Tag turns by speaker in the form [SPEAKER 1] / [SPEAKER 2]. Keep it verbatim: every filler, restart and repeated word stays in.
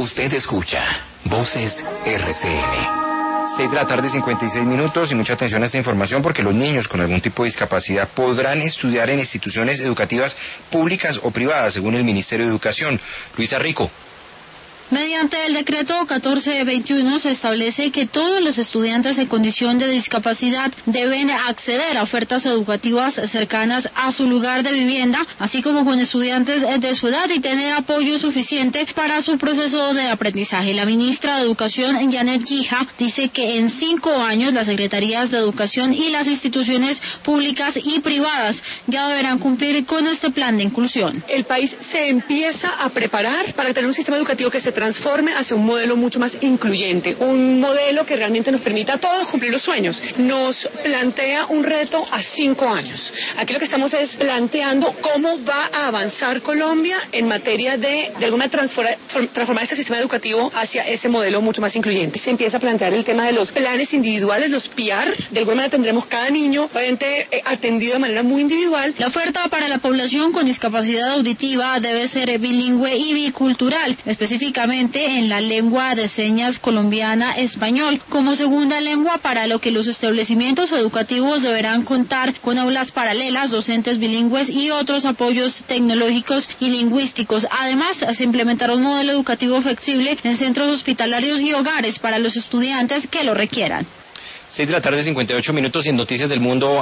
[SPEAKER 1] Usted escucha Voces R C N. seis de la tarde, cincuenta y seis minutos, y mucha atención a esta información porque los niños con algún tipo de discapacidad podrán estudiar en instituciones educativas públicas o privadas, según el Ministerio de Educación. Luisa Rico.
[SPEAKER 2] Mediante el decreto catorce veintiuno se establece que todos los estudiantes en condición de discapacidad deben acceder a ofertas educativas cercanas a su lugar de vivienda, así como con estudiantes de su edad, y tener apoyo suficiente para su proceso de aprendizaje. La ministra de Educación, Janet Guija, dice que en cinco años las secretarías de Educación y las instituciones públicas y privadas ya deberán cumplir con este plan de inclusión.
[SPEAKER 3] El país se empieza a preparar para tener un sistema educativo que se transforme hacia un modelo mucho más incluyente, un modelo que realmente nos permita a todos cumplir los sueños. Nos plantea un reto a cinco años. Aquí lo que estamos es planteando cómo va a avanzar Colombia en materia de, de alguna transformar, transformar este sistema educativo hacia ese modelo mucho más incluyente. Se empieza a plantear el tema de los planes individuales, los P I A R. De alguna manera tendremos cada niño, obviamente, eh, atendido de manera muy individual.
[SPEAKER 2] La oferta para la población con discapacidad auditiva debe ser bilingüe y bicultural, específicamente en la lengua de señas colombiana español, como segunda lengua, para lo que los establecimientos educativos deberán contar con aulas paralelas, docentes bilingües y otros apoyos tecnológicos y lingüísticos. Además, se implementará un modelo educativo flexible en centros hospitalarios y hogares para los estudiantes que lo requieran.
[SPEAKER 1] seis de la tarde, cincuenta y ocho minutos, y en Noticias del Mundo.